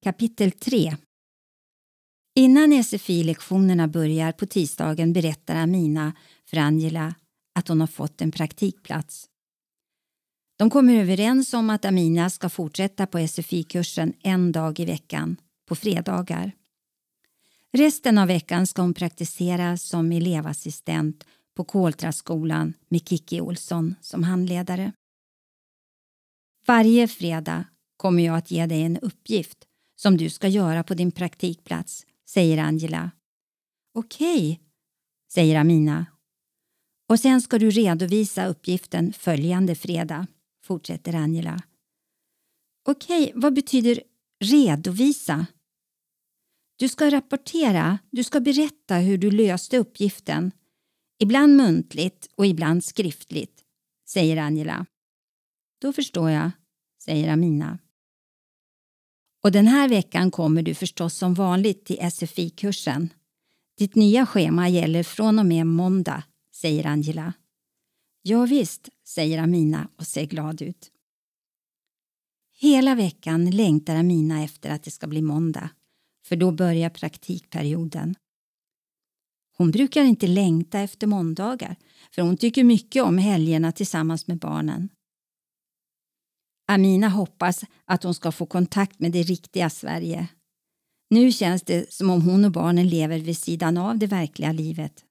Kapitel 3. Innan SFI-lektionerna börjar på tisdagen berättar Amina för Angela att hon har fått en praktikplats. De kommer överens om att Amina ska fortsätta på SFI-kursen en dag i veckan, på fredagar. Resten av veckan ska hon praktisera som elevassistent på Koltraskolan med Kikki Olsson som handledare. Varje fredag kommer jag att ge dig en uppgift som du ska göra på din praktikplats, säger Angela. Okej, säger Amina. Och sen ska du redovisa uppgiften följande fredag, fortsätter Angela. Okej, vad betyder redovisa? Du ska rapportera, du ska berätta hur du löste uppgiften. Ibland muntligt och ibland skriftligt, säger Angela. Då förstår jag, säger Amina. Och den här veckan kommer du förstås som vanligt till SFI-kursen. Ditt nya schema gäller från och med måndag, säger Angela. Ja visst, säger Amina och ser glad ut. Hela veckan längtar Amina efter att det ska bli måndag, för då börjar praktikperioden. Hon brukar inte längta efter måndagar, för hon tycker mycket om helgerna tillsammans med barnen. Amina hoppas att hon ska få kontakt med det riktiga Sverige. Nu känns det som om hon och barnen lever vid sidan av det verkliga livet.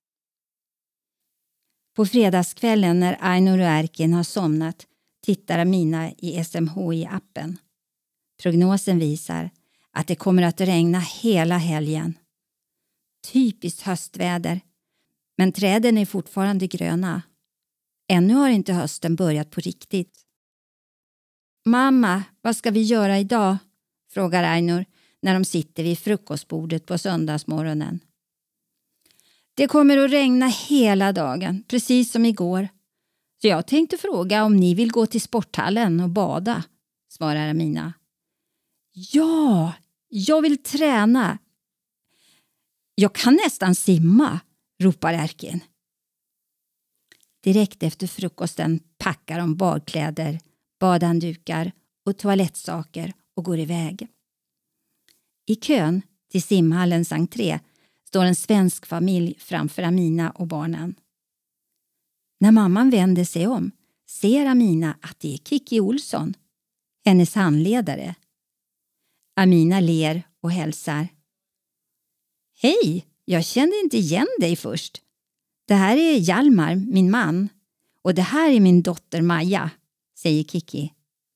På fredagskvällen när Ainur och Erkin har somnat tittar Amina i SMHI-appen. Prognosen visar att det kommer att regna hela helgen. Typiskt höstväder, men träden är fortfarande gröna. Ännu har inte hösten börjat på riktigt. Mamma, vad ska vi göra idag? Frågar Ainur när de sitter vid frukostbordet på söndagsmorgonen. Det kommer att regna hela dagen, precis som igår. Så jag tänkte fråga om ni vill gå till sporthallen och bada, svarar Amina. Ja, jag vill träna. Jag kan nästan simma, ropar Erkin. Direkt efter frukosten packar de badkläder, badanddukar och toalettsaker och går iväg. I kön till simhallens entré står en svensk familj framför Amina och barnen. När mamman vänder sig om ser Amina att det är Kikki Olsson, hennes handledare. Amina ler och hälsar. Hej, jag kände inte igen dig först. Det här är Hjalmar, min man, och det här är min dotter Maja, säger Kikki.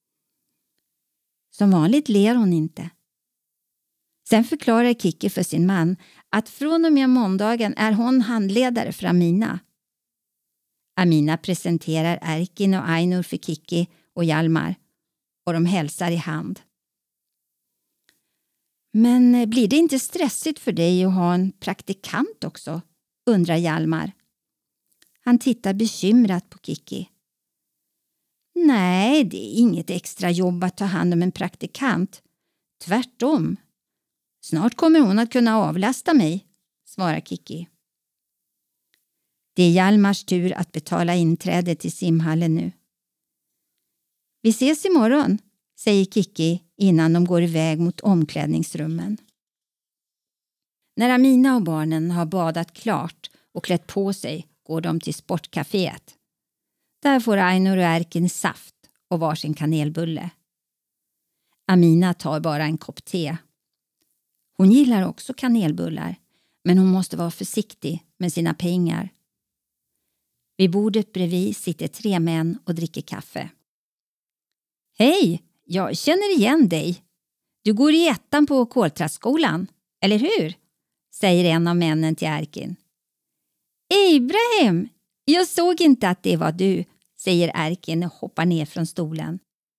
Som vanligt ler hon inte. Sen förklarar Kikki för sin man att från och med måndagen är hon handledare för Amina. Amina presenterar Erkin och Ainur för Kikki och Hjalmar och de hälsar i hand. Men blir det inte stressigt för dig att ha en praktikant också? Undrar Hjalmar. Han tittar bekymrat på Kikki. Nej, det är inget extra jobb att ta hand om en praktikant. Tvärtom. Snart kommer hon att kunna avlasta mig, svarar Kikki. Det är Hjalmars tur att betala inträde till simhallen nu. Vi ses imorgon, säger Kikki innan de går iväg mot omklädningsrummen. När Amina och barnen har badat klart och klätt på sig går de till sportcaféet. Där får Ainur och Erkin saft och varsin kanelbulle. Amina tar bara en kopp te. Hon gillar också kanelbullar, men hon måste vara försiktig med sina pengar. Vid bordet bredvid sitter 3 män och dricker kaffe. Hej, jag känner igen dig. Du går i 1:an på Koltraskolan, eller hur? Säger en av männen till Erkin. Ibrahim, jag såg inte att det var du, säger Erkin och hoppar ner från stolen.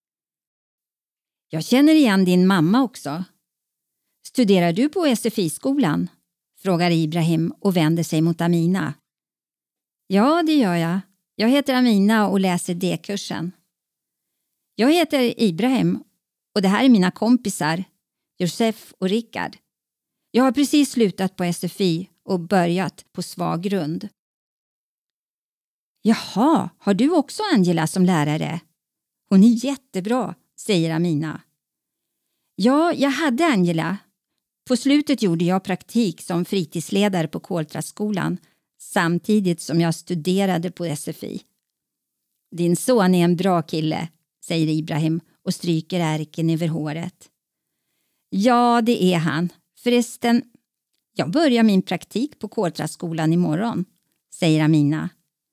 Jag känner igen din mamma också. Studerar du på SFI-skolan? Frågar Ibrahim och vänder sig mot Amina. Ja, det gör jag. Jag heter Amina och läser D-kursen. Jag heter Ibrahim och det här är mina kompisar, Josef och Rickard. Jag har precis slutat på SFI och börjat på svag grund. Jaha, har du också Angela som lärare? Hon är jättebra, säger Amina. Ja, jag hade Angela. På slutet gjorde jag praktik som fritidsledare på Koltraskolan samtidigt som jag studerade på SFI. Din son är en bra kille, säger Ibrahim och stryker ärken över håret. Ja, det är han. Förresten, jag börjar min praktik på Koltraskolan imorgon, säger Amina.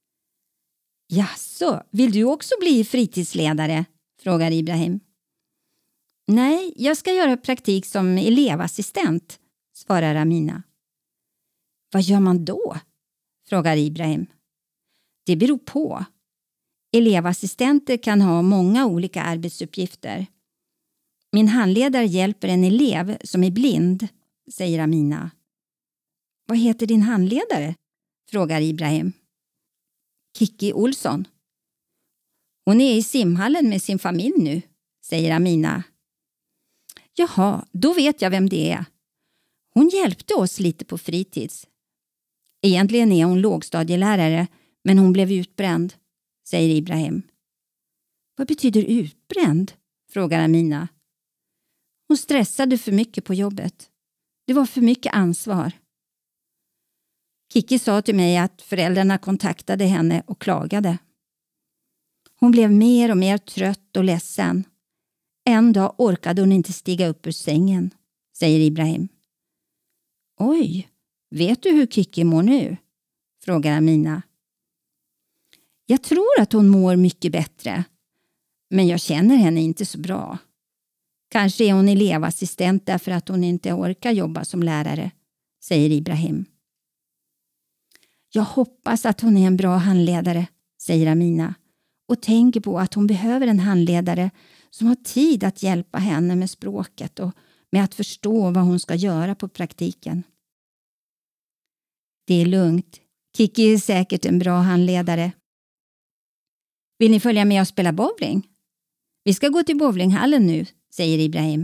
Jaså, vill du också bli fritidsledare? Frågar Ibrahim. Nej, jag ska göra praktik som elevassistent, svarar Amina. Vad gör man då? Frågar Ibrahim. Det beror på. Elevassistenter kan ha många olika arbetsuppgifter. Min handledare hjälper en elev som är blind, säger Amina. Vad heter din handledare? Frågar Ibrahim. Kiki Olsson. Hon är i simhallen med sin familj nu, säger Amina. Jaha, då vet jag vem det är. Hon hjälpte oss lite på fritids. Egentligen är hon lågstadielärare, men hon blev utbränd, säger Ibrahim. Vad betyder utbränd? Frågar Amina. Hon stressade för mycket på jobbet. Det var för mycket ansvar. Kiki sa till mig att föräldrarna kontaktade henne och klagade. Hon blev mer och mer trött och ledsen. En dag orkade hon inte stiga upp ur sängen, säger Ibrahim. Oj, vet du hur Kiki mår nu? Frågar Amina. Jag tror att hon mår mycket bättre, men jag känner henne inte så bra. Kanske är hon elevassistent därför att hon inte orkar jobba som lärare, säger Ibrahim. Jag hoppas att hon är en bra handledare, säger Amina, och tänker på att hon behöver en handledare som har tid att hjälpa henne med språket och med att förstå vad hon ska göra på praktiken. Det är lugnt. Kiki är säkert en bra handledare. Vill ni följa med och spela bowling? Vi ska gå till bowlinghallen nu, säger Ibrahim.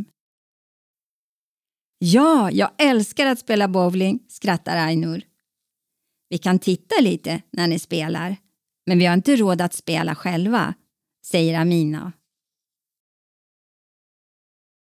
Ja, jag älskar att spela bowling, skrattar Ainur. Vi kan titta lite när ni spelar, men vi har inte råd att spela själva, säger Amina.